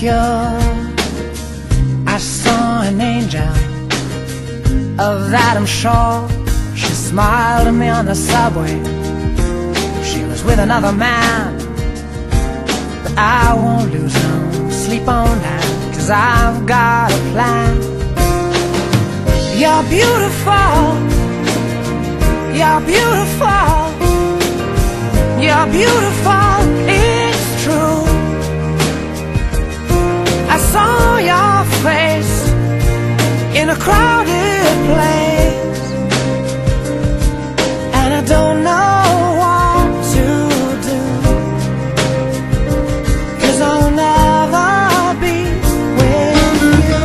pure. I saw an angel, of that I'm sure. She smiled at me on the subway. She was with another man, but I won't lose no sleep on that, 'cause I've got a plan. You're beautiful, you're beautiful, you're beautiful, it's true. I saw your face in a crowded place, and I don't know what to do, 'cause I'll never be with you.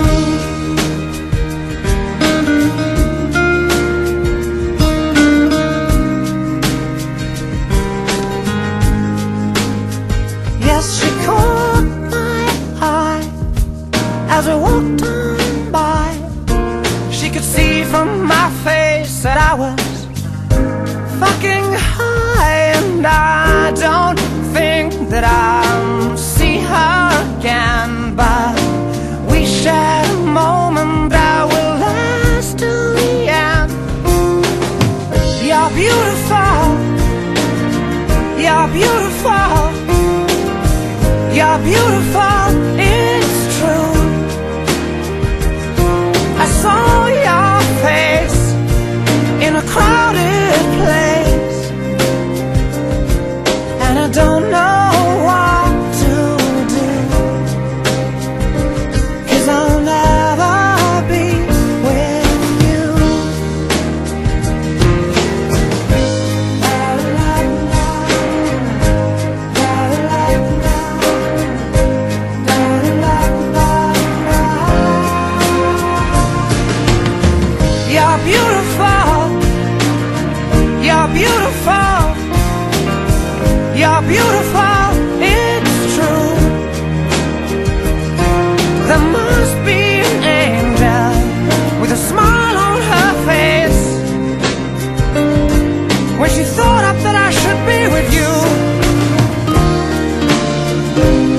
Yes, she caught my eye as we walked on by. She could see from my face that I was fucking high, and I don't think that I'll see her again, but we shared a moment that will last till the end. You're beautiful, you're beautiful, you're beautiful, it's true. I saw your face in a crowded place, and I don't know what to do, 'cause I'll never be with you. You're beautiful, you're beautiful, you're beautiful, it's true. There must be an angel with a smile on her face when she thought up that I should be with you.